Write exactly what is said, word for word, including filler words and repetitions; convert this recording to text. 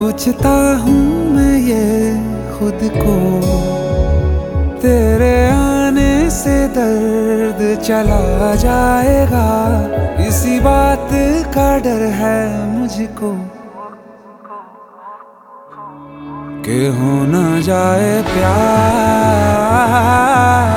पूछता हूँ मैं ये खुद को, तेरे आने से दर्द चला जाएगा, इसी बात का डर है मुझको कि हो न जाए प्यार।